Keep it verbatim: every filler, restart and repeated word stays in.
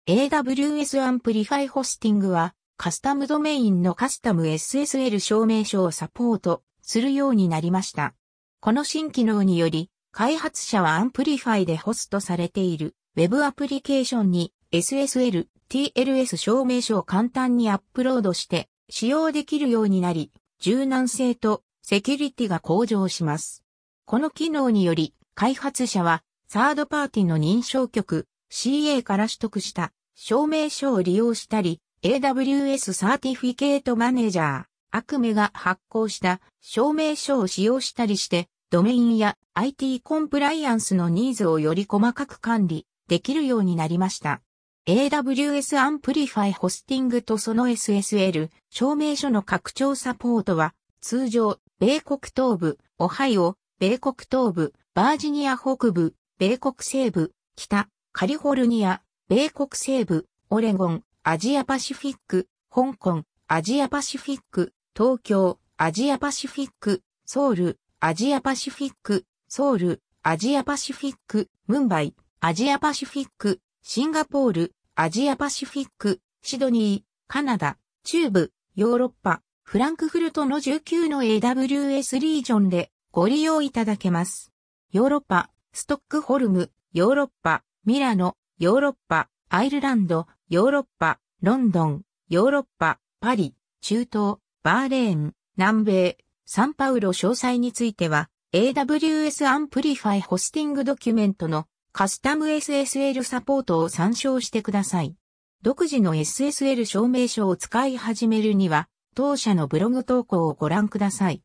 エーダブリューエス Amplify Hosting はカスタムドメインのカスタム エスエスエル 証明書をサポートするようになりました。この新機能により開発者は Amplify でホストされている Web アプリケーションに エスエスエル、ティーエルエス 証明書を簡単にアップロードして使用できるようになり、柔軟性とセキュリティが向上します。この機能により開発者はサードパーティの認証局 シーエー から取得した証明書を利用したり、エーダブリューエス サーティフィケートマネージャー、アクメが発行した証明書を使用したりして、ドメインや アイティー コンプライアンスのニーズをより細かく管理できるようになりました。エーダブリューエス Amplify Hosting とその エスエスエル 証明書の拡張サポートは、通常、米国東部、オハイオ、米国東部、バージニア北部、米国西部、北、カリフォルニア、米国西部、オレゴン、アジアパシフィック、香港、アジアパシフィック、東京、アジアパシフィック、ソウル、アジアパシフィック、ソウル、アジアパシフィック、ムンバイ、アジアパシフィック、シンガポール、アジアパシフィック、シドニー、カナダ、中部、ヨーロッパ、フランクフルトのじゅうきゅうの エーダブリューエス リージョンでご利用いただけます。ヨーロッパ、ストックホルム、ヨーロッパ、ミラノ、ヨーロッパ、アイルランド、ヨーロッパ、ロンドン、ヨーロッパ、パリ、中東、バーレーン、南米、サンパウロ詳細については、エーダブリューエス Amplify Hosting ドキュメントのカスタム エスエスエル サポートを参照してください。独自の エスエスエル 証明書を使い始めるには、当社のブログ投稿をご覧ください。